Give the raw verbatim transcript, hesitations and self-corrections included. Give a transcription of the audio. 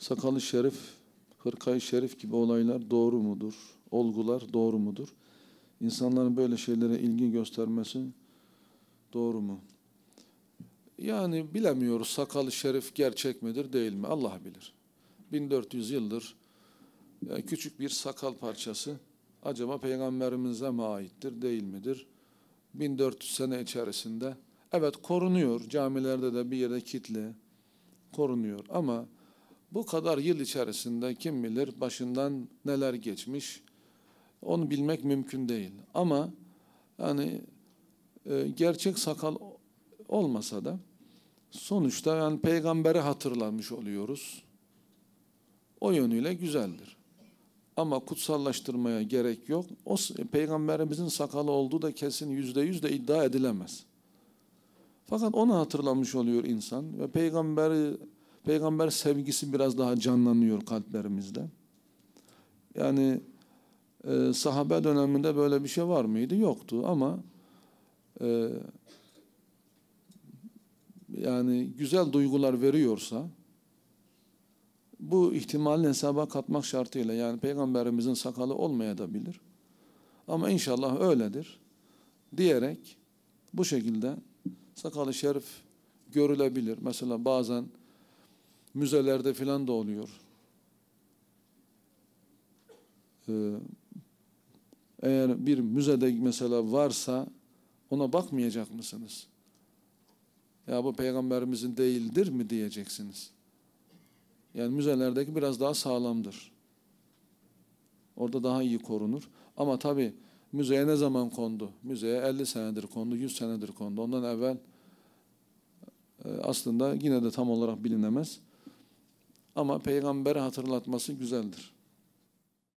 Sakalı şerif, hırkayı şerif gibi olaylar doğru mudur? Olgular doğru mudur? İnsanların böyle şeylere ilgi göstermesi doğru mu? Yani bilemiyoruz, sakalı şerif gerçek midir değil mi? Allah bilir. bin dört yüz yıldır yani küçük bir sakal parçası acaba Peygamberimize mi aittir değil midir? bin dört yüz sene içerisinde evet korunuyor, camilerde de bir yere kilitli korunuyor ama bu kadar yıl içerisinde kim bilir başından neler geçmiş onu bilmek mümkün değil. Ama yani e, gerçek sakal olmasa da sonuçta yani peygamberi hatırlamış oluyoruz. O yönüyle güzeldir. Ama kutsallaştırmaya gerek yok. O peygamberimizin sakalı olduğu da kesin yüzde yüz de iddia edilemez. Fakat onu hatırlamış oluyor insan ve peygamberi peygamber sevgisi biraz daha canlanıyor kalplerimizde. Yani e, sahabe döneminde böyle bir şey var mıydı? Yoktu ama e, yani güzel duygular veriyorsa bu ihtimalini hesaba katmak şartıyla yani peygamberimizin sakalı olmayabilir. Ama inşallah öyledir diyerek bu şekilde sakalı şerif görülebilir. Mesela bazen müzelerde filan da oluyor. Ee, eğer bir müzede mesela varsa ona bakmayacak mısınız? Ya bu peygamberimizin değildir mi diyeceksiniz. Yani müzelerdeki biraz daha sağlamdır. Orada daha iyi korunur. Ama tabii müzeye ne zaman kondu? Müzeye elli senedir kondu, yüz senedir kondu. Ondan evvel e, aslında yine de tam olarak bilinemez. Ama peygamberi hatırlatması güzeldir.